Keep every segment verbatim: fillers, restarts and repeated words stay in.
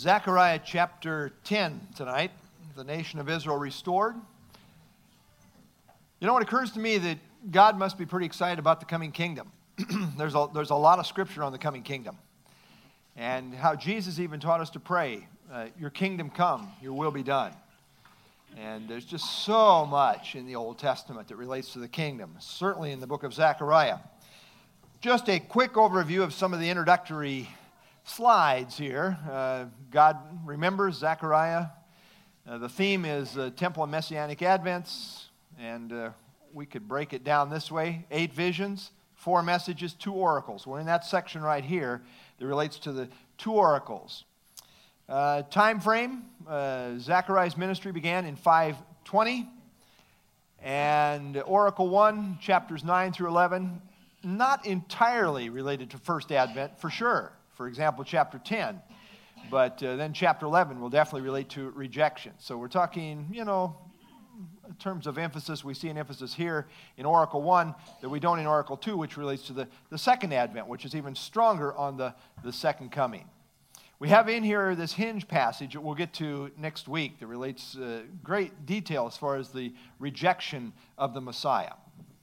Zechariah chapter ten tonight, the nation of Israel restored. You know, it occurs to me that God must be pretty excited about the coming kingdom. there's, a, there's a lot of scripture on the coming kingdom. And how Jesus even taught us to pray, uh, your kingdom come, your will be done. And there's just so much in the Old Testament that relates to the kingdom, certainly in the book of Zechariah. Just a quick overview of some of the introductory slides here. Uh, God remembers Zechariah. Uh, the theme is uh, Temple and Messianic Advents, and uh, we could break it down this way. Eight visions, four messages, two oracles. We're in that section right here that relates to the two oracles. Uh, time frame, uh, Zechariah's ministry began in five twenty, and Oracle one, chapters nine through eleven, not entirely related to First Advent, for sure. For example, chapter ten, but uh, then chapter eleven will definitely relate to rejection. So we're talking, you know, in terms of emphasis, we see an emphasis here in Oracle one that we don't in Oracle two, which relates to the, the second Advent, which is even stronger on the, the second coming. We have in here this hinge passage that we'll get to next week that relates uh, great detail as far as the rejection of the Messiah.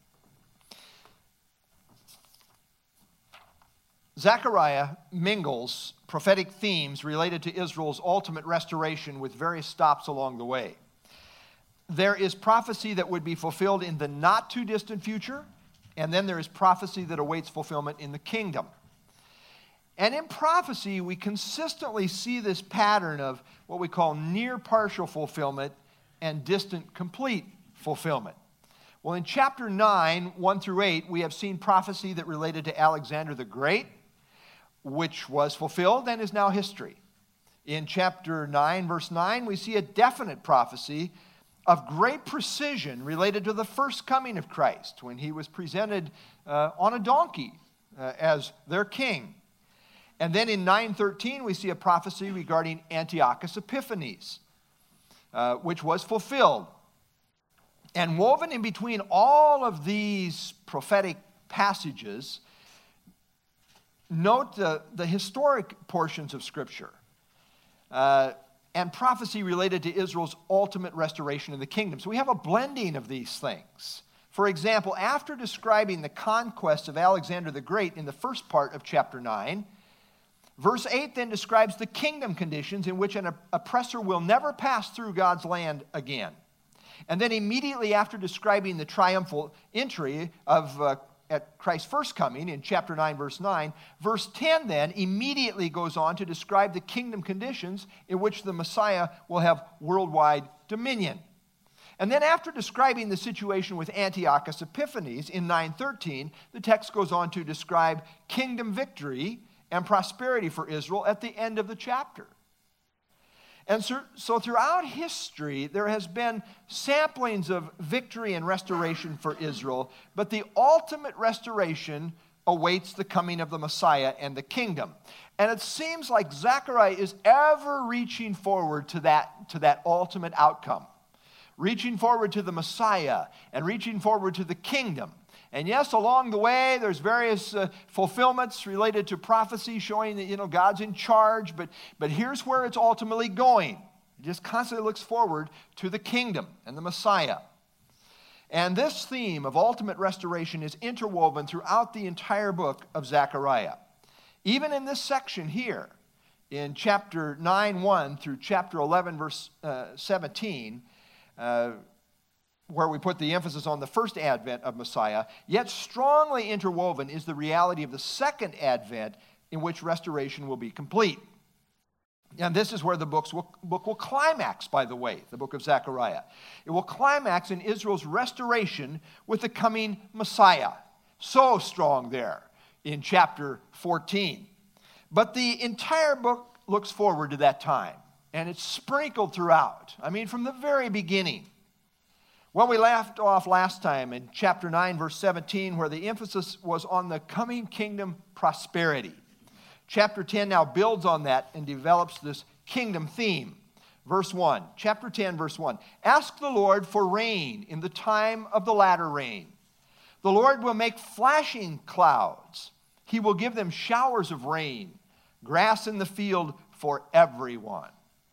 Zechariah mingles prophetic themes related to Israel's ultimate restoration with various stops along the way. There is prophecy that would be fulfilled in the not-too-distant future, and then there is prophecy that awaits fulfillment in the kingdom. And in prophecy, we consistently see this pattern of what we call near partial fulfillment and distant complete fulfillment. Well, in chapter nine, one through eight, we have seen prophecy that related to Alexander the Great, which was fulfilled and is now history. In chapter nine, verse nine, we see a definite prophecy of great precision related to the first coming of Christ, when he was presented uh, on a donkey uh, as their king. And then in nine thirteen, we see a prophecy regarding Antiochus Epiphanes, uh, which was fulfilled. And woven in between all of these prophetic passages, note the, the historic portions of Scripture uh, and prophecy related to Israel's ultimate restoration in the kingdom. So we have a blending of these things. For example, after describing the conquest of Alexander the Great in the first part of chapter nine, verse eight then describes the kingdom conditions in which an oppressor will never pass through God's land again. And then immediately after describing the triumphal entry of uh, at Christ's first coming in chapter nine, verse nine, verse ten then immediately goes on to describe the kingdom conditions in which the Messiah will have worldwide dominion. And then after describing the situation with Antiochus Epiphanes in nine thirteen, the text goes on to describe kingdom victory and prosperity for Israel at the end of the chapter. And so, so throughout history, there has been samplings of victory and restoration for Israel, but the ultimate restoration awaits the coming of the Messiah and the kingdom. And it seems like Zechariah is ever reaching forward to that, to that ultimate outcome, reaching forward to the Messiah and reaching forward to the kingdom. And yes, along the way, there's various uh, fulfillments related to prophecy showing that, you know, God's in charge, but, but here's where it's ultimately going. It just constantly looks forward to the kingdom and the Messiah. And this theme of ultimate restoration is interwoven throughout the entire book of Zechariah. Even in this section here, in chapter nine, one through chapter eleven, verse uh, seventeen, uh, where we put the emphasis on the first advent of Messiah, yet strongly interwoven is the reality of the second advent in which restoration will be complete. And this is where the books will, book will climax, by the way, the book of Zechariah. It will climax in Israel's restoration with the coming Messiah. So strong there in chapter fourteen. But the entire book looks forward to that time, and it's sprinkled throughout. I mean, from the very beginning. Well, we left off last time in chapter nine, verse seventeen, where the emphasis was on the coming kingdom prosperity. Chapter ten now builds on that and develops this kingdom theme. Verse one, chapter ten, verse one. Ask the Lord for rain in the time of the latter rain. The Lord will make flashing clouds. He will give them showers of rain. Grass in the field for everyone.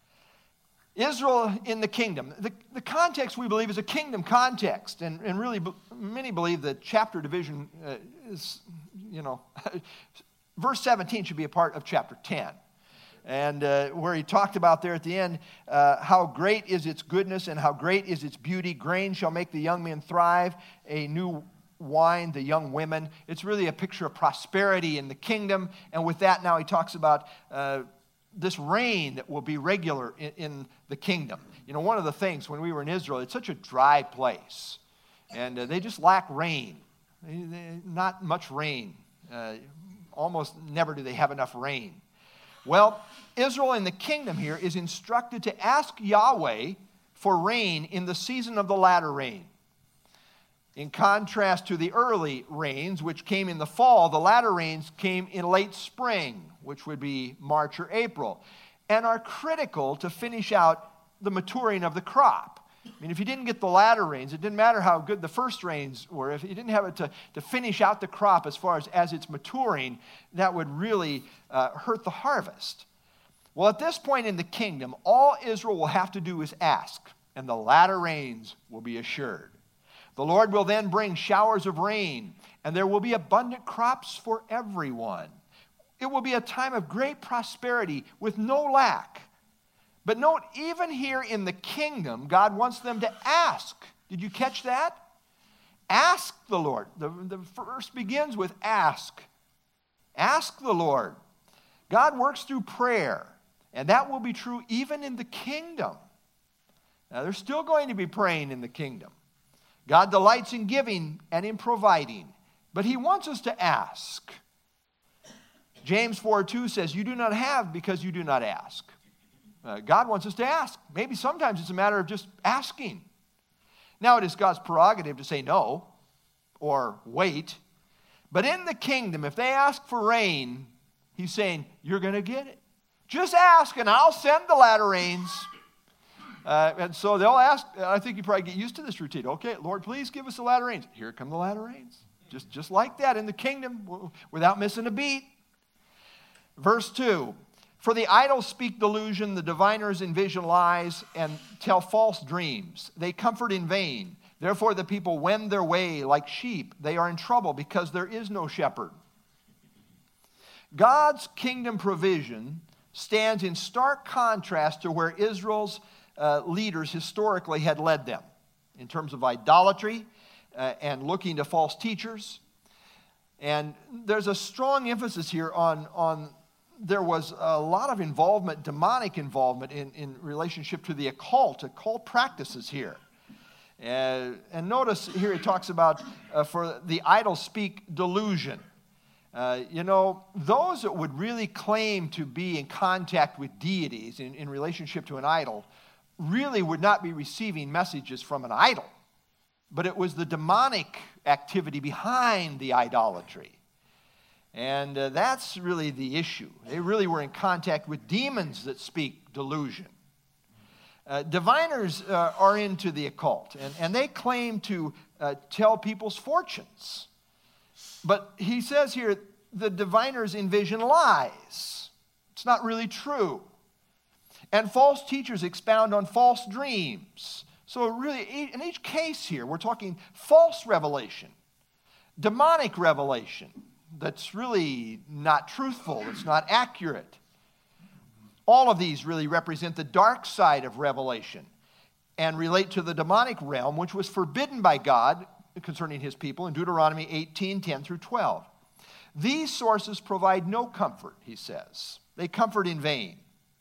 Israel in the kingdom. The, the context, we believe, is a kingdom context. And, and really, many believe that chapter division uh, is, you know, verse seventeen should be a part of chapter ten. And uh, where he talked about there at the end, uh, how great is its goodness and how great is its beauty. Grain shall make the young men thrive, a new wine, the young women. It's really a picture of prosperity in the kingdom. And with that, now he talks about uh, this rain that will be regular in, in the kingdom. You know, one of the things when we were in Israel, it's such a dry place. And uh, they just lack rain. They, they, not much rain. Uh, almost never do they have enough rain. Well, Israel in the kingdom here is instructed to ask Yahweh for rain in the season of the latter rain. In contrast to the early rains, which came in the fall, the latter rains came in late spring, which would be March or April, and are critical to finish out the maturing of the crop. I mean, if you didn't get the latter rains, it didn't matter how good the first rains were. If you didn't have it to, to finish out the crop as far as, as it's maturing, that would really uh, hurt the harvest. Well, at this point in the kingdom, all Israel will have to do is ask, and the latter rains will be assured. The Lord will then bring showers of rain, and there will be abundant crops for everyone. It will be a time of great prosperity with no lack. But note, even here in the kingdom, God wants them to ask. Did you catch that? Ask the Lord. The, the verse begins with ask. Ask the Lord. God works through prayer, and that will be true even in the kingdom. Now, there's still going to be praying in the kingdom. God delights in giving and in providing, but he wants us to ask. James four two says, you do not have because you do not ask. Uh, God wants us to ask. Maybe sometimes it's a matter of just asking. Now, it is God's prerogative to say no or wait. But in the kingdom, if they ask for rain, he's saying, you're going to get it. Just ask and I'll send the latter rains. Uh, and so they'll ask, I think you probably get used to this routine. Okay, Lord, please give us the latter rains. Here come the latter rains. Just, just like that in the kingdom without missing a beat. Verse two, for the idols speak delusion, the diviners envision lies and tell false dreams. They comfort in vain. Therefore the people wend their way like sheep. They are in trouble because there is no shepherd. God's kingdom provision stands in stark contrast to where Israel's uh, leaders historically had led them in terms of idolatry uh, and looking to false teachers. And there's a strong emphasis here on, on there was a lot of involvement, demonic involvement in, in relationship to the occult, occult practices here. Uh, and notice here it talks about uh, for the idols speak delusion. Uh, you know, those that would really claim to be in contact with deities in, in relationship to an idol really would not be receiving messages from an idol. But it was the demonic activity behind the idolatry. And uh, that's really the issue. They really were in contact with demons that speak delusion. Uh, diviners uh, are into the occult, and, and they claim to uh, tell people's fortunes. But he says here, the diviners envision lies. It's not really true. And false teachers expound on false dreams. So really, in each case here, we're talking false revelation, demonic revelation that's really not truthful, it's not accurate. All of these really represent the dark side of revelation and relate to the demonic realm, which was forbidden by God concerning his people in Deuteronomy eighteen, ten through twelve. These sources provide no comfort, he says. They comfort in vain.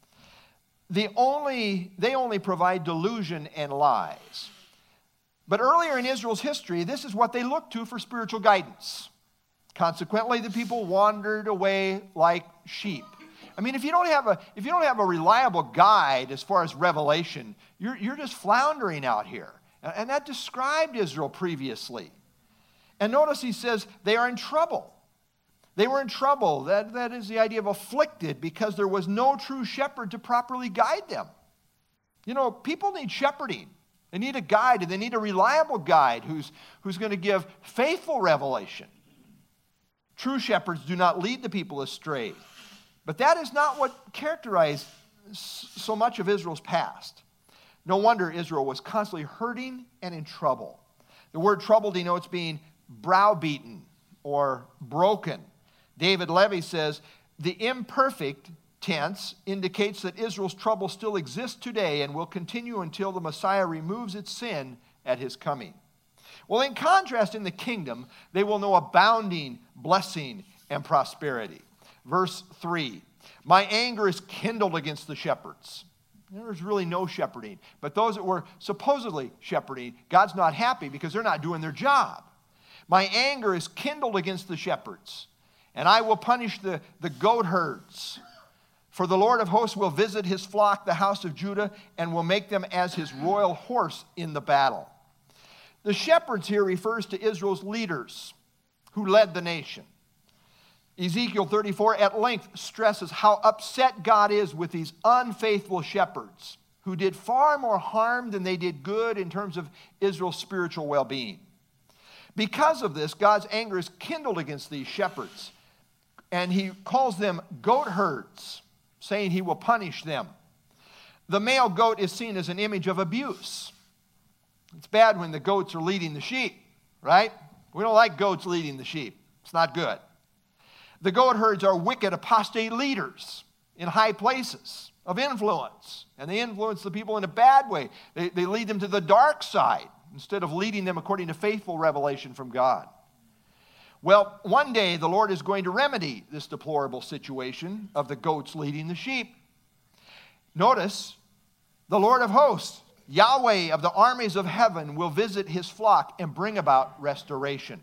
The only, they only provide delusion and lies. But earlier in Israel's history, this is what they looked to for spiritual guidance. Consequently, the people wandered away like sheep. I mean, if you don't have a, if you don't have a reliable guide as far as revelation, you're, you're just floundering out here. And that described Israel previously. And notice he says they are in trouble. They were in trouble. That, that is the idea of afflicted because there was no true shepherd to properly guide them. You know, people need shepherding. They need a guide, and they need a reliable guide who's, who's going to give faithful revelation. True shepherds do not lead the people astray. But that is not what characterized so much of Israel's past. No wonder Israel was constantly hurting and in trouble. The word trouble denotes being browbeaten or broken. David Levy says, the imperfect tense indicates that Israel's trouble still exists today and will continue until the Messiah removes its sin at his coming. Well, in contrast, in the kingdom, they will know abounding blessing and prosperity. Verse three, my anger is kindled against the shepherds. There's really no shepherding. But those that were supposedly shepherding, God's not happy because they're not doing their job. My anger is kindled against the shepherds, and I will punish the, the goat herds. For the Lord of hosts will visit his flock, the house of Judah, and will make them as his royal horse in the battle. The shepherds here refers to Israel's leaders who led the nation. Ezekiel thirty-four at length stresses how upset God is with these unfaithful shepherds who did far more harm than they did good in terms of Israel's spiritual well-being. Because of this, God's anger is kindled against these shepherds, and he calls them goat herds, saying he will punish them. The male goat is seen as an image of abuse. It's bad when the goats are leading the sheep, right? We don't like goats leading the sheep. It's not good. The goat herds are wicked, apostate leaders in high places of influence. And they influence the people in a bad way. They, they lead them to the dark side instead of leading them according to faithful revelation from God. Well, one day the Lord is going to remedy this deplorable situation of the goats leading the sheep. Notice, the Lord of hosts, Yahweh of the armies of heaven, will visit his flock and bring about restoration.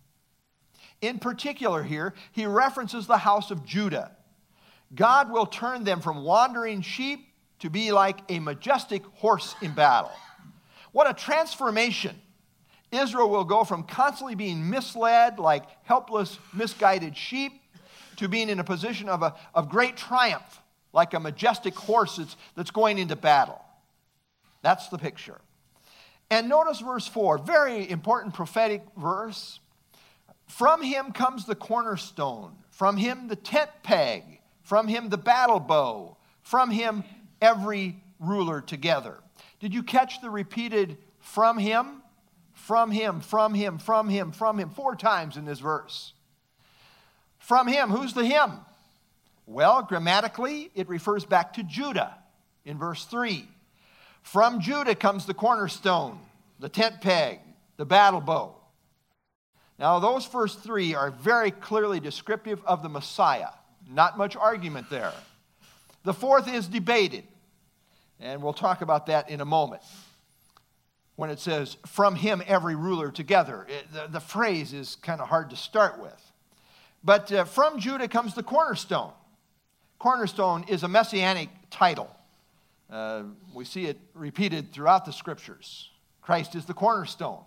In particular here, he references the house of Judah. God will turn them from wandering sheep to be like a majestic horse in battle. What a transformation. Israel will go from constantly being misled like helpless, misguided sheep to being in a position of, a, of great triumph like a majestic horse that's, that's going into battle. That's the picture. And notice verse four, very important prophetic verse. From him comes the cornerstone, from him the tent peg, from him the battle bow, from him every ruler together. Did you catch the repeated from him? From him, from him, from him, from him, four times in this verse. From him, who's the him? Well, grammatically, it refers back to Judah in verse three. From Judah comes the cornerstone, the tent peg, the battle bow. Now, those first three are very clearly descriptive of the Messiah. Not much argument there. The fourth is debated, and we'll talk about that in a moment. When it says, from him every ruler together, it, the, the phrase is kind of hard to start with. But uh, from Judah comes the cornerstone. Cornerstone is a messianic title. Uh, we see it repeated throughout the scriptures. Christ is the cornerstone.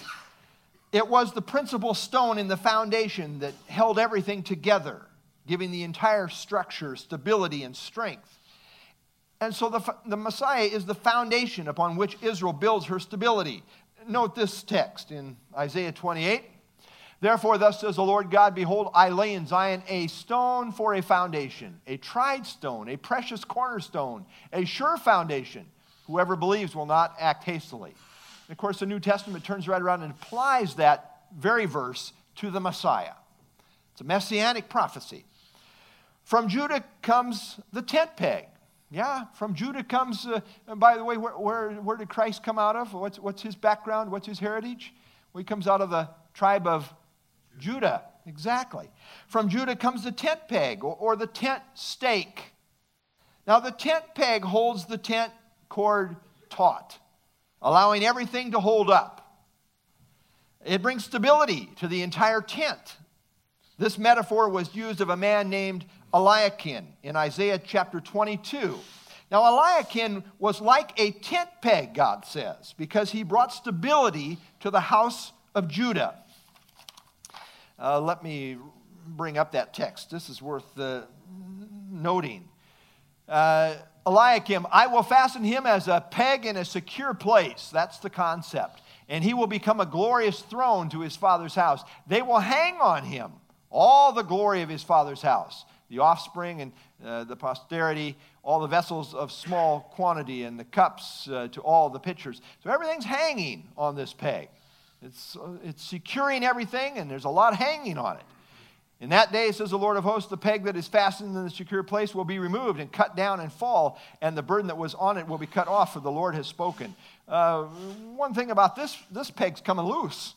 It was the principal stone in the foundation that held everything together, giving the entire structure stability and strength. And so the, the Messiah is the foundation upon which Israel builds her stability. Note this text in Isaiah twenty-eight. Therefore, thus says the Lord God, behold, I lay in Zion a stone for a foundation, a tried stone, a precious cornerstone, a sure foundation. Whoever believes will not act hastily. And of course, the New Testament turns right around and applies that very verse to the Messiah. It's a messianic prophecy. From Judah comes the tent peg. Yeah, from Judah comes, uh, and by the way, where, where, where did Christ come out of? What's, what's his background? What's his heritage? Well, he comes out of the tribe of Judah. Exactly. From Judah comes the tent peg or, or the tent stake. Now, the tent peg holds the tent cord taut, allowing everything to hold up. It brings stability to the entire tent. This metaphor was used of a man named Eliakim in Isaiah chapter twenty-two. Now, Eliakim was like a tent peg, God says, because he brought stability to the house of Judah. Uh, let me bring up that text. This is worth uh, noting. Uh, Eliakim, I will fasten him as a peg in a secure place. That's the concept. And he will become a glorious throne to his father's house. They will hang on him all the glory of his father's house. the offspring and uh, the posterity, all the vessels of small quantity and the cups uh, to all the pitchers. So everything's hanging on this peg. It's, uh, it's securing everything, and there's a lot hanging on it. In that day, says the Lord of hosts, the peg that is fastened in the secure place will be removed and cut down and fall, and the burden that was on it will be cut off, for the Lord has spoken. Uh, one thing about this, this peg's coming loose.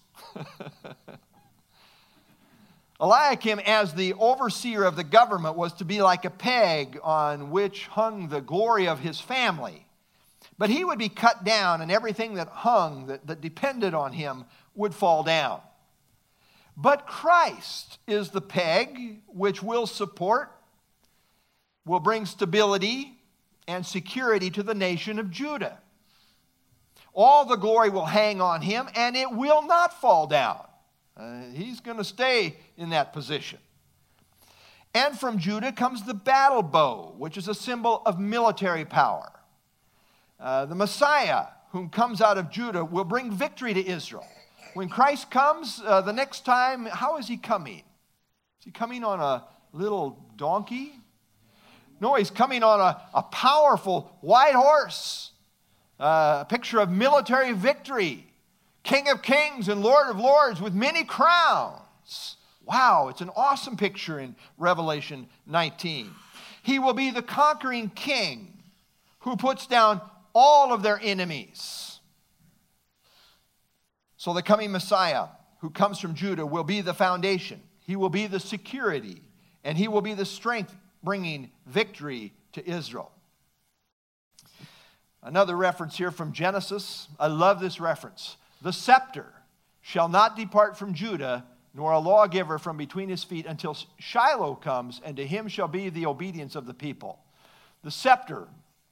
Eliakim, as the overseer of the government, was to be like a peg on which hung the glory of his family. But he would be cut down, and everything that hung, that, that depended on him, would fall down. But Christ is the peg which will support, will bring stability and security to the nation of Judah. All the glory will hang on him, and it will not fall down. Uh, he's going to stay in that position. And from Judah comes the battle bow, which is a symbol of military power. Uh, the Messiah, whom comes out of Judah, will bring victory to Israel. When Christ comes uh, the next time, how is he coming? Is he coming on a little donkey? No, he's coming on a, a powerful white horse. Uh, a picture of military victory. King of kings and Lord of lords with many crowns. Wow, it's an awesome picture in Revelation nineteen. He will be the conquering king who puts down all of their enemies. So the coming Messiah who comes from Judah will be the foundation. He will be the security, and he will be the strength bringing victory to Israel. Another reference here from Genesis. I love this reference. The scepter shall not depart from Judah, nor a lawgiver from between his feet, until Shiloh comes, and to him shall be the obedience of the people. The scepter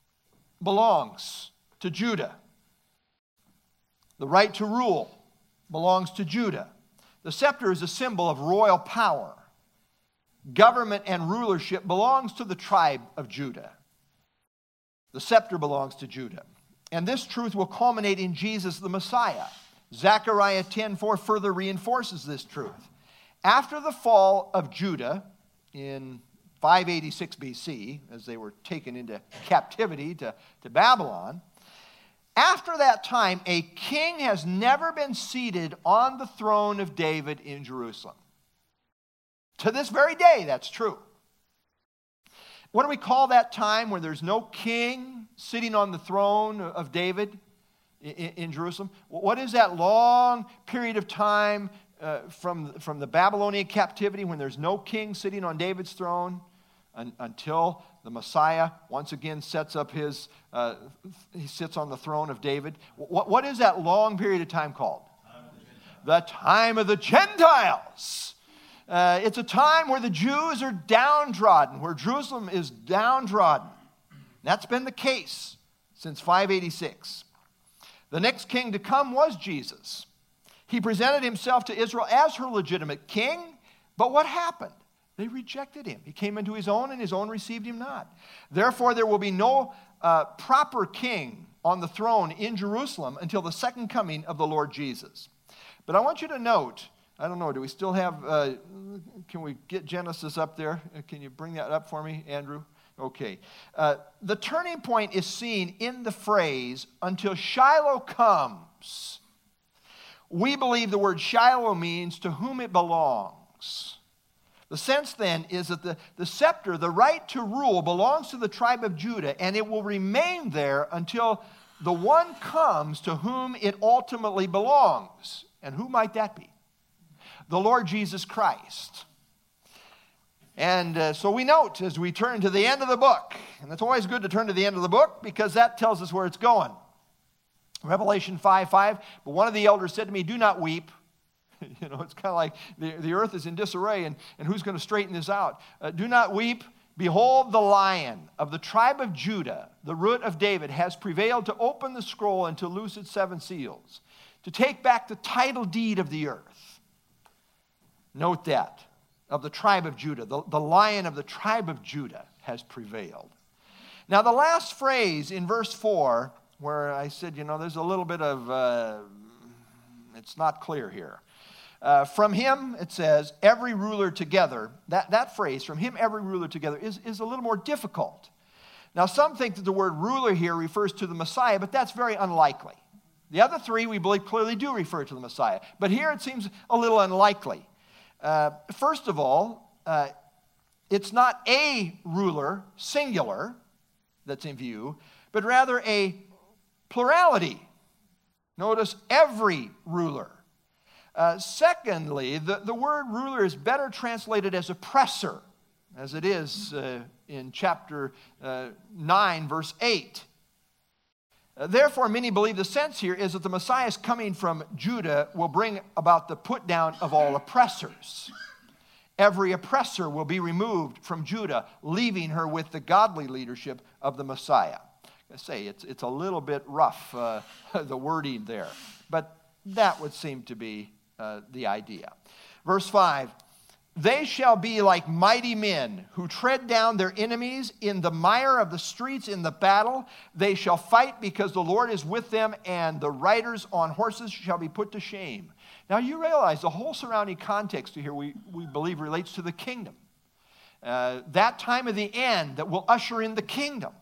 belongs to Judah. The right to rule belongs to Judah. The scepter is a symbol of royal power. Government and rulership belongs to the tribe of Judah. The scepter belongs to Judah. And this truth will culminate in Jesus the Messiah. Zechariah ten four further reinforces this truth. After the fall of Judah in five eighty-six B C, as they were taken into captivity to, to Babylon, after that time, a king has never been seated on the throne of David in Jerusalem. To this very day, that's true. What do we call that time where there's no king sitting on the throne of David in, in Jerusalem? What is that long period of time uh, from, from the Babylonian captivity when there's no king sitting on David's throne un, until the Messiah once again sets up his, uh, he sits on the throne of David? What, what is that long period of time called? The time of the Gentiles. Uh, it's a time where the Jews are downtrodden, where Jerusalem is downtrodden. That's been the case since five eighty-six. The next king to come was Jesus. He presented himself to Israel as her legitimate king, but what happened? They rejected him. He came into his own, and his own received him not. Therefore, there will be no uh, proper king on the throne in Jerusalem until the second coming of the Lord Jesus. But I want you to note, I don't know, do we still have, uh, can we get Genesis up there? Can you bring that up for me, Andrew? Okay. Uh, the turning point is seen in the phrase, until Shiloh comes. We believe the word Shiloh means to whom it belongs. The sense then is that the, the scepter, the right to rule, belongs to the tribe of Judah, and it will remain there until the one comes to whom it ultimately belongs. And who might that be? The Lord Jesus Christ. And uh, so we note as we turn to the end of the book, and it's always good to turn to the end of the book because that tells us where it's going. Revelation five five, but one of the elders said to me, do not weep. You know, it's kind of like the, the earth is in disarray, and, and who's going to straighten this out? Uh, do not weep. Behold, the Lion of the tribe of Judah, the root of David, has prevailed to open the scroll and to loose its seven seals, to take back the title deed of the earth. Note that, of the tribe of Judah. The, the Lion of the tribe of Judah has prevailed. Now, the last phrase in verse four, where I said, you know, there's a little bit of, uh, it's not clear here. Uh, from him, it says, every ruler together. That, that phrase, from him, every ruler together, is, is a little more difficult. Now, some think that the word ruler here refers to the Messiah, but that's very unlikely. The other three, we believe, clearly do refer to the Messiah. But here it seems a little unlikely. Uh, first of all, uh, it's not a ruler, singular, that's in view, but rather a plurality. Notice every ruler. Uh, secondly, the, the word ruler is better translated as oppressor, as it is uh, in chapter uh, nine, verse eight. Uh, therefore, many believe the sense here is that the Messiah's coming from Judah will bring about the put down of all oppressors. Every oppressor will be removed from Judah, leaving her with the godly leadership of the Messiah. I say it's, it's a little bit rough, uh, the wording there, but that would seem to be uh, the idea. Verse five, they shall be like mighty men who tread down their enemies in the mire of the streets in the battle. They shall fight because the Lord is with them, and the riders on horses shall be put to shame. Now you realize the whole surrounding context here we, we believe relates to the kingdom. Uh, that time of the end that will usher in the kingdom.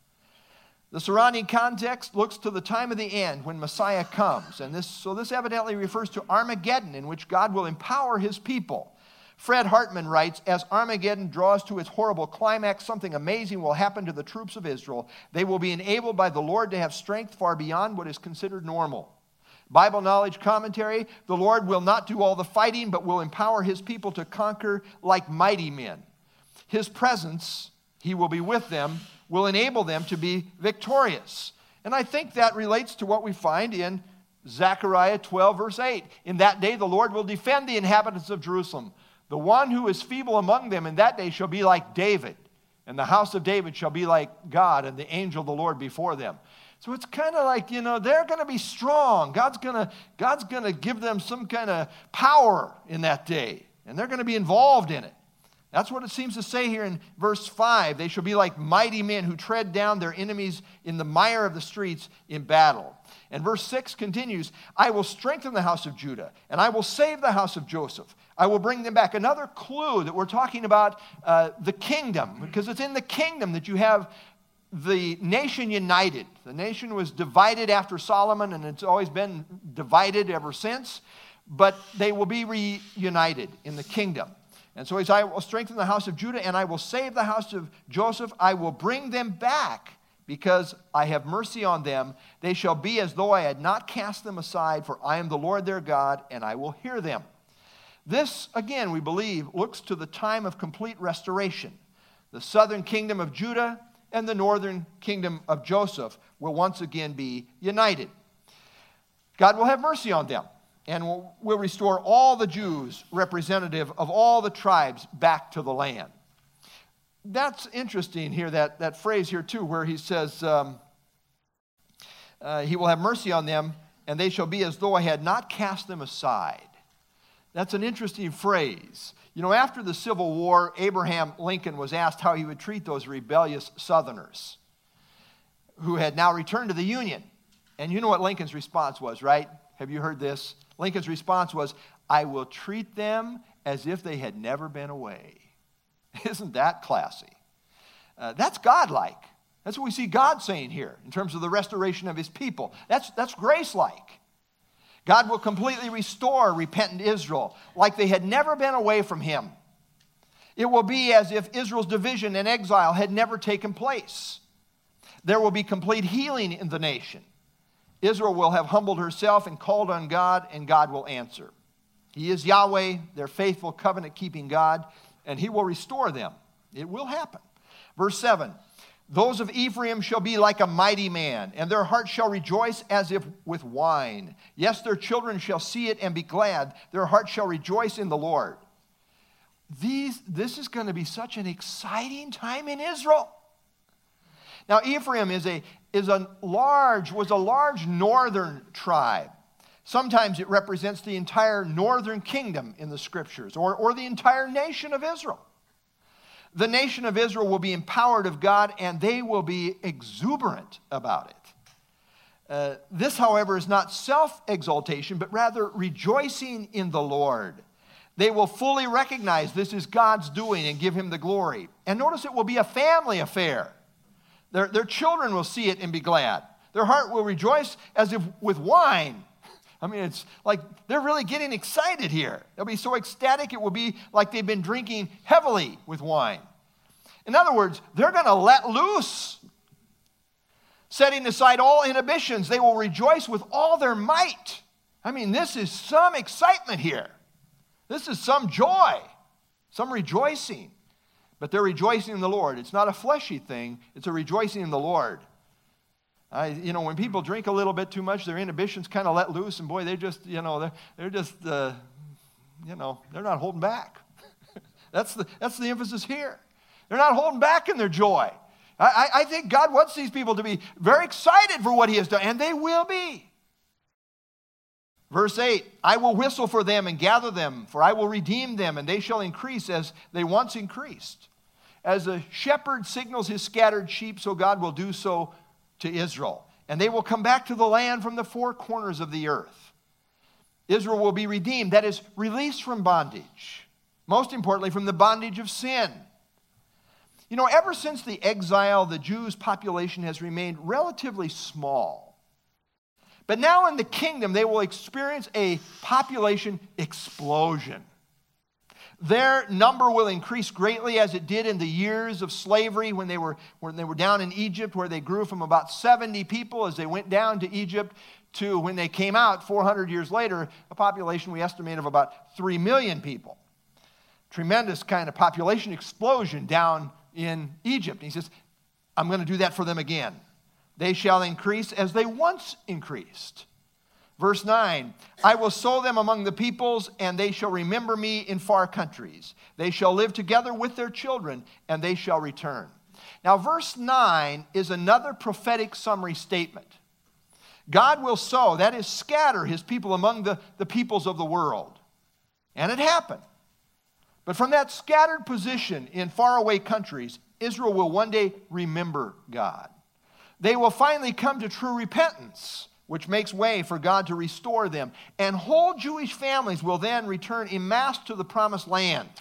The surrounding context looks to the time of the end when Messiah comes. And this, so this evidently refers to Armageddon, in which God will empower his people. Fred Hartman writes, as Armageddon draws to its horrible climax, something amazing will happen to the troops of Israel. They will be enabled by the Lord to have strength far beyond what is considered normal. Bible knowledge commentary, the Lord will not do all the fighting, but will empower his people to conquer like mighty men. His presence, he will be with them, will enable them to be victorious. And I think that relates to what we find in Zechariah twelve, verse eight. In that day the Lord will defend the inhabitants of Jerusalem. The one who is feeble among them in that day shall be like David, and the house of David shall be like God, and the angel of the Lord before them. So it's kind of like, you know, they're going to be strong. God's going to God's going to give them some kind of power in that day, and they're going to be involved in it. That's what it seems to say here in verse five. They shall be like mighty men who tread down their enemies in the mire of the streets in battle. And verse six continues, I will strengthen the house of Judah, and I will save the house of Joseph. I will bring them back. Another clue that we're talking about uh, the kingdom, because it's in the kingdom that you have the nation united. The nation was divided after Solomon, and it's always been divided ever since, but they will be reunited in the kingdom. And so he says, I will strengthen the house of Judah, and I will save the house of Joseph. I will bring them back, because I have mercy on them. They shall be as though I had not cast them aside, for I am the Lord their God, and I will hear them. This, again, we believe, looks to the time of complete restoration. The southern kingdom of Judah and the northern kingdom of Joseph will once again be united. God will have mercy on them, and will, will restore all the Jews, representative of all the tribes, back to the land. That's interesting here, that, that phrase here too, where he says, um, uh, he will have mercy on them, and they shall be as though I had not cast them aside. That's an interesting phrase. You know, after the Civil War, Abraham Lincoln was asked how he would treat those rebellious Southerners who had now returned to the Union. And you know what Lincoln's response was, right? Have you heard this? Lincoln's response was, I will treat them as if they had never been away. Isn't that classy? Uh, that's godlike. That's what we see God saying here in terms of the restoration of his people. That's, that's grace-like. God will completely restore repentant Israel like they had never been away from him. It will be as if Israel's division and exile had never taken place. There will be complete healing in the nation. Israel will have humbled herself and called on God, and God will answer. He is Yahweh, their faithful covenant-keeping God, and he will restore them. It will happen. Verse seven, those of Ephraim shall be like a mighty man, and their heart shall rejoice as if with wine. Yes, their children shall see it and be glad. Their heart shall rejoice in the Lord. These, this is going to be such an exciting time in Israel. Now, Ephraim is a, is a large, was a large northern tribe. Sometimes it represents the entire northern kingdom in the scriptures, or, or the entire nation of Israel. The nation of Israel will be empowered of God, and they will be exuberant about it. Uh, this, however, is not self-exaltation, but rather rejoicing in the Lord. They will fully recognize this is God's doing and give him the glory. And notice it will be a family affair. Their, their children will see it and be glad. Their heart will rejoice as if with wine. I mean, it's like they're really getting excited here. They'll be so ecstatic it will be like they've been drinking heavily with wine. In other words, they're going to let loose. Setting aside all inhibitions, they will rejoice with all their might. I mean, this is some excitement here. This is some joy, some rejoicing. But they're rejoicing in the Lord. It's not a fleshy thing. It's a rejoicing in the Lord. I, you know, when people drink a little bit too much, their inhibitions kind of let loose, and boy, they just, you know, they're, they're just, uh, you know, they're not holding back. that's the that's the emphasis here. They're not holding back in their joy. I, I think God wants these people to be very excited for what he has done, and they will be. Verse eight, I will whistle for them and gather them, for I will redeem them, and they shall increase as they once increased. As a shepherd signals his scattered sheep, so God will do so to Israel. And they will come back to the land from the four corners of the earth. Israel will be redeemed, that is, released from bondage. Most importantly, from the bondage of sin. You know, ever since the exile, the Jews' population has remained relatively small. But now in the kingdom, they will experience a population explosion. Their number will increase greatly as it did in the years of slavery when they were, when they were down in Egypt, where they grew from about seventy people as they went down to Egypt to when they came out four hundred years later, a population we estimate of about three million people. Tremendous kind of population explosion down in Egypt. And he says, I'm going to do that for them again. They shall increase as they once increased. Verse nine, I will sow them among the peoples, and they shall remember me in far countries. They shall live together with their children, and they shall return. Now, verse nine is another prophetic summary statement. God will sow, that is, scatter his people among the, the peoples of the world. And it happened. But from that scattered position in faraway countries, Israel will one day remember God. They will finally come to true repentance, which makes way for God to restore them. And whole Jewish families will then return en masse to the promised land.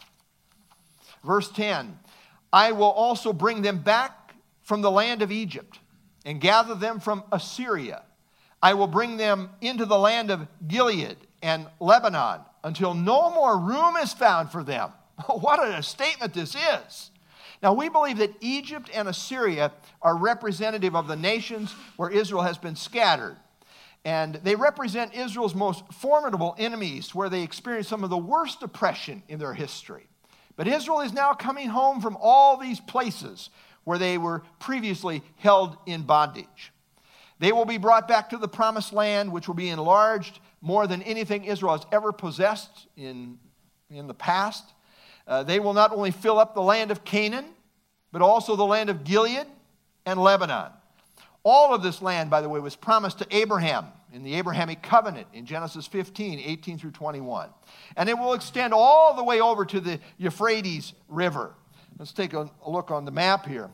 Verse ten, I will also bring them back from the land of Egypt and gather them from Assyria. I will bring them into the land of Gilead and Lebanon until no more room is found for them. What a statement this is. Now, we believe that Egypt and Assyria are representative of the nations where Israel has been scattered. And they represent Israel's most formidable enemies, where they experienced some of the worst oppression in their history. But Israel is now coming home from all these places where they were previously held in bondage. They will be brought back to the promised land, which will be enlarged more than anything Israel has ever possessed in, in the past. Uh, they will not only fill up the land of Canaan, but also the land of Gilead and Lebanon. All of this land, by the way, was promised to Abraham in the Abrahamic covenant in Genesis fifteen, eighteen through twenty-one. And it will extend all the way over to the Euphrates River. Let's take a, a look on the map here.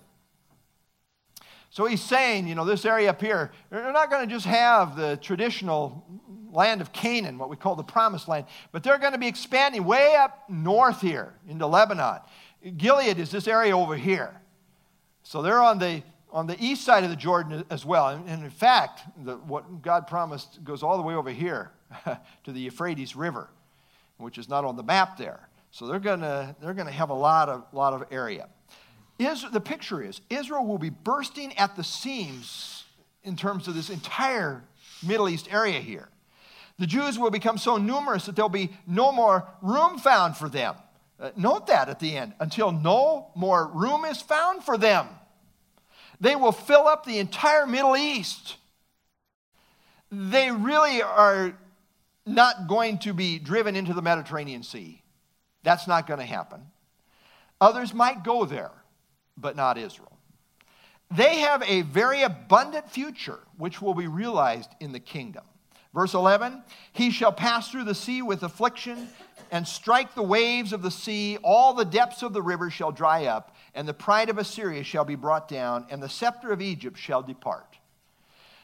So he's saying, you know, this area up here, they're not going to just have the traditional land of Canaan, what we call the promised land, but they're going to be expanding way up north here into Lebanon. Gilead is this area over here. So they're on the on the east side of the Jordan as well. And, and in fact, the, what God promised goes all the way over here to the Euphrates River, which is not on the map there. So they're going to they're going to have a lot of lot of area. Is, the picture is, Israel will be bursting at the seams in terms of this entire Middle East area here. The Jews will become so numerous that there'll be no more room found for them. Uh, note that at the end, until no more room is found for them. They will fill up the entire Middle East. They really are not going to be driven into the Mediterranean Sea. That's not going to happen. Others might go there, but not Israel. They have a very abundant future, which will be realized in the kingdom. Verse eleven, he shall pass through the sea with affliction and strike the waves of the sea. All the depths of the river shall dry up, and the pride of Assyria shall be brought down, and the scepter of Egypt shall depart.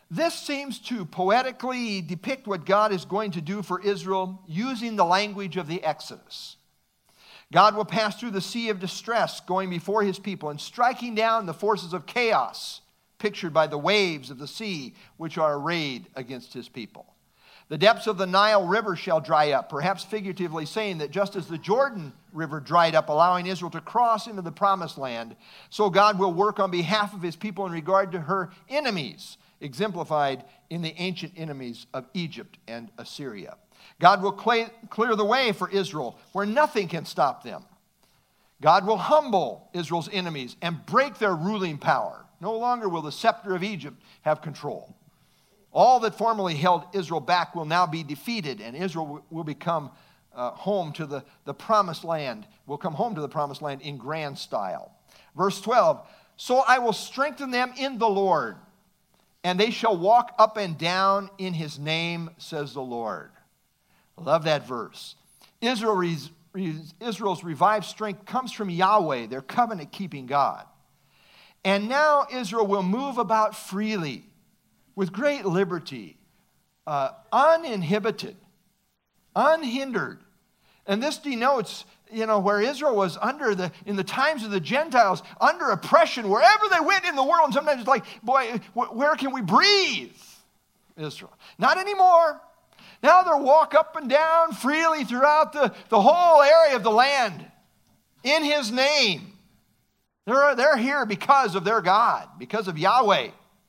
This seems to poetically depict what God is going to do for Israel using the language of the Exodus. God will pass through the sea of distress going before his people and striking down the forces of chaos pictured by the waves of the sea which are arrayed against his people. The depths of the Nile River shall dry up, perhaps figuratively saying that just as the Jordan River dried up, allowing Israel to cross into the promised land, so God will work on behalf of his people in regard to her enemies, exemplified in the ancient enemies of Egypt and Assyria. God will clear the way for Israel where nothing can stop them. God will humble Israel's enemies and break their ruling power. No longer will the scepter of Egypt have control. All that formerly held Israel back will now be defeated, and Israel will become uh, home to the, the promised land, will come home to the promised land in grand style. Verse twelve, so I will strengthen them in the Lord, and they shall walk up and down in his name, says the Lord. I love that verse. Israel re- re- Israel's revived strength comes from Yahweh, their covenant-keeping God. And now Israel will move about freely, with great liberty, uh, uninhibited, unhindered. And this denotes, you know, where Israel was under the, in the times of the Gentiles, under oppression, wherever they went in the world. And sometimes it's like, boy, where can we breathe? Israel. Not anymore. Now they'll walk up and down freely throughout the, the whole area of the land in his name. They're, they're here because of their God, because of Yahweh.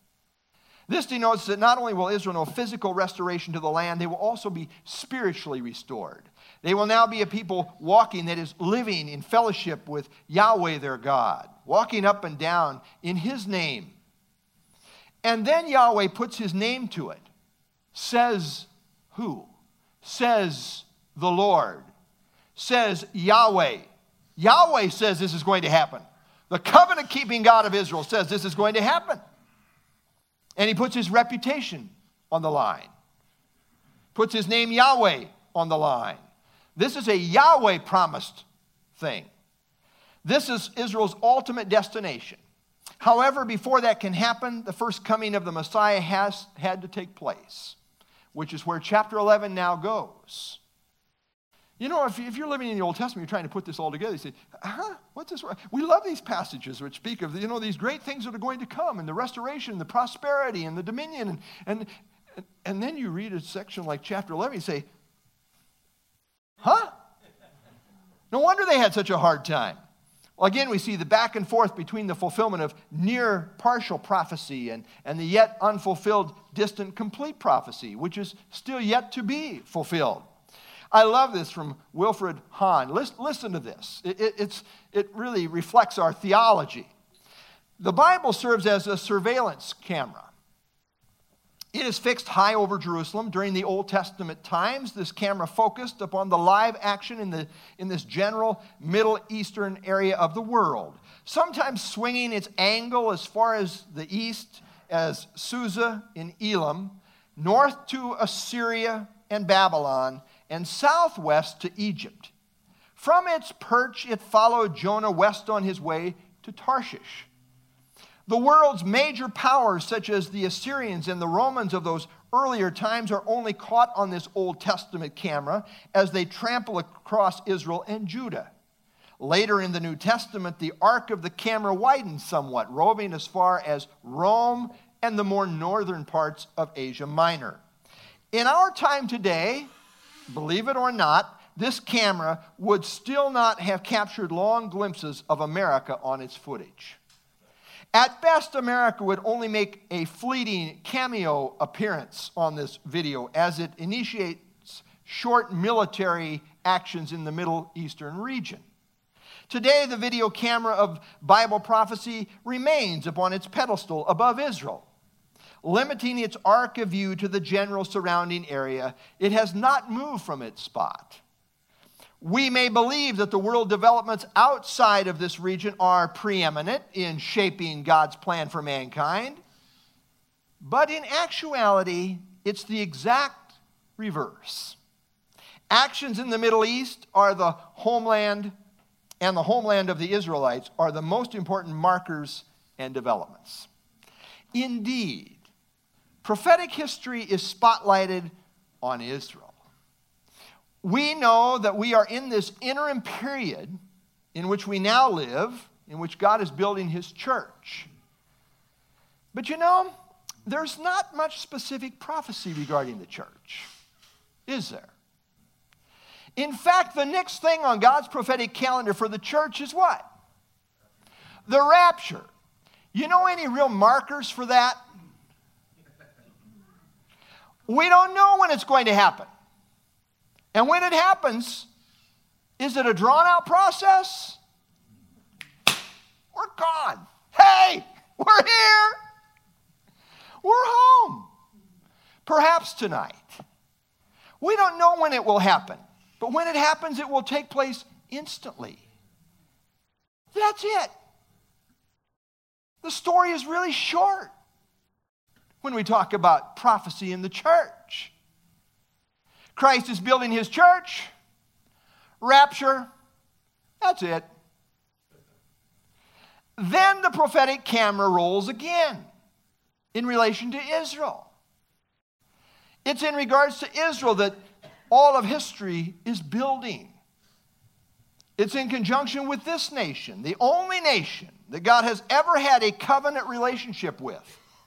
This denotes that not only will Israel know physical restoration to the land, they will also be spiritually restored. They will now be a people walking, that is, living in fellowship with Yahweh their God, walking up and down in his name. And then Yahweh puts his name to it. Says who? Says the Lord. Says Yahweh. Yahweh says this is going to happen. The covenant-keeping God of Israel says this is going to happen. And he puts his reputation on the line. Puts his name Yahweh on the line. This is a Yahweh promised thing. This is Israel's ultimate destination. However, before that can happen, the first coming of the Messiah has had to take place, which is where chapter eleven now goes. You know, if, if you're living in the Old Testament, you're trying to put this all together, you say, huh, what's this? We love these passages which speak of, you know, these great things that are going to come, and the restoration, the prosperity, and the dominion. And, and, and then you read a section like chapter eleven, you say, huh? No wonder they had such a hard time. Well, again, we see the back and forth between the fulfillment of near partial prophecy and, and the yet unfulfilled distant complete prophecy, which is still yet to be fulfilled. I love this from Wilfred Hahn. Listen, listen to this. It, it, it's, it really reflects our theology. The Bible serves as a surveillance camera. It is fixed high over Jerusalem. During the Old Testament times, this camera focused upon the live action in, the, in this general Middle Eastern area of the world, sometimes swinging its angle as far as the east as Susa in Elam, north to Assyria and Babylon, and southwest to Egypt. From its perch, it followed Jonah west on his way to Tarshish. The world's major powers, such as the Assyrians and the Romans of those earlier times, are only caught on this Old Testament camera as they trample across Israel and Judah. Later in the New Testament, the arc of the camera widens somewhat, roving as far as Rome and the more northern parts of Asia Minor. In our time today, believe it or not, this camera would still not have captured long glimpses of America on its footage. At best, America would only make a fleeting cameo appearance on this video as it initiates short military actions in the Middle Eastern region. Today, the video camera of Bible prophecy remains upon its pedestal above Israel. Limiting its arc of view to the general surrounding area, it has not moved from its spot. We may believe that the world developments outside of this region are preeminent in shaping God's plan for mankind, but in actuality, it's the exact reverse. Actions in the Middle East are the homeland, and the homeland of the Israelites are the most important markers and developments. Indeed, prophetic history is spotlighted on Israel. We know that we are in this interim period in which we now live, in which God is building his church. But you know, there's not much specific prophecy regarding the church, is there? In fact, the next thing on God's prophetic calendar for the church is what? The rapture. You know any real markers for that? We don't know when it's going to happen. And when it happens, is it a drawn-out process? We're gone. Hey, we're here. We're home. Perhaps tonight. We don't know when it will happen. But when it happens, it will take place instantly. That's it. The story is really short when we talk about prophecy in the church. Christ is building his church. Rapture. That's it. Then the prophetic camera rolls again in relation to Israel. It's in regards to Israel that all of history is building. It's in conjunction with this nation, the only nation that God has ever had a covenant relationship with,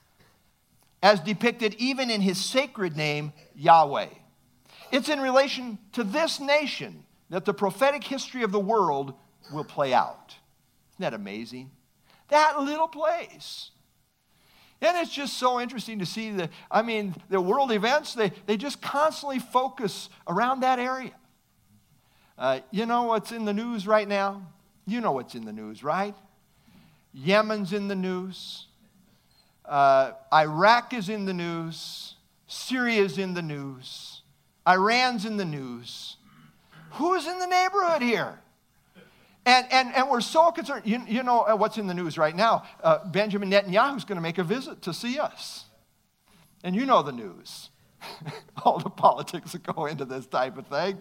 as depicted even in his sacred name, Yahweh. It's in relation to this nation that the prophetic history of the world will play out. Isn't that amazing? That little place. And it's just so interesting to see the, I mean, the world events, they, they just constantly focus around that area. Uh, you know what's in the news right now? You know what's in the news, right? Yemen's in the news. Uh, Iraq is in the news. Syria's in the news. Iran's in the news. Who's in the neighborhood here? And, and, and we're so concerned. You, you know what's in the news right now? Uh, Benjamin Netanyahu's going to make a visit to see us. And you know the news. All the politics that go into this type of thing.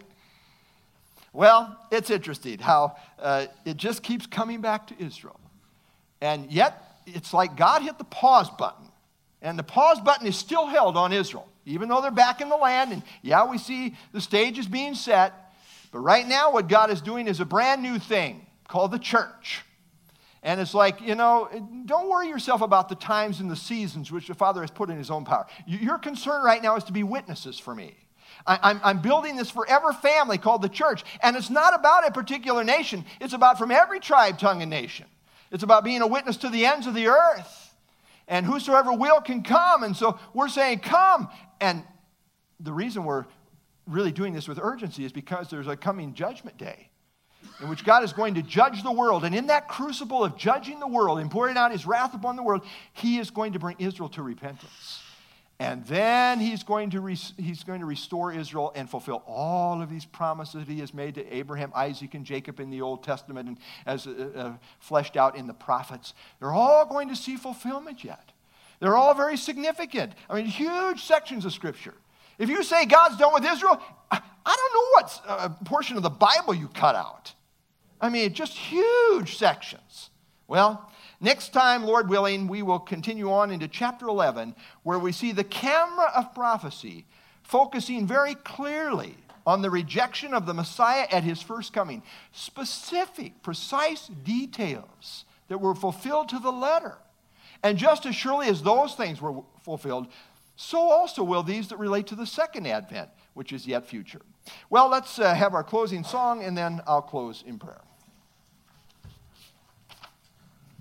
Well, it's interesting how uh, it just keeps coming back to Israel. And yet, it's like God hit the pause button. And the pause button is still held on Israel. Even though they're back in the land. And yeah, we see the stage is being set. But right now, what God is doing is a brand new thing called the church. And it's like, you know, don't worry yourself about the times and the seasons which the Father has put in his own power. Your concern right now is to be witnesses for me. I'm, I'm building this forever family called the church. And it's not about a particular nation. It's about from every tribe, tongue, and nation. It's about being a witness to the ends of the earth. And whosoever will can come. And so we're saying, come. And the reason we're really doing this with urgency is because there's a coming judgment day in which God is going to judge the world. And in that crucible of judging the world and pouring out his wrath upon the world, he is going to bring Israel to repentance. And then he's going to re- he's going to restore Israel and fulfill all of these promises that he has made to Abraham, Isaac, and Jacob in the Old Testament and as uh, uh, fleshed out in the prophets. They're all going to see fulfillment yet. They're all very significant. I mean, huge sections of Scripture. If you say God's done with Israel, I don't know what uh, portion of the Bible you cut out. I mean, just huge sections. Well, next time, Lord willing, we will continue on into chapter eleven, where we see the camera of prophecy focusing very clearly on the rejection of the Messiah at his first coming. Specific, precise details that were fulfilled to the letter. And just as surely as those things were fulfilled, so also will these that relate to the second advent, which is yet future. Well, let's uh, have our closing song, and then I'll close in prayer.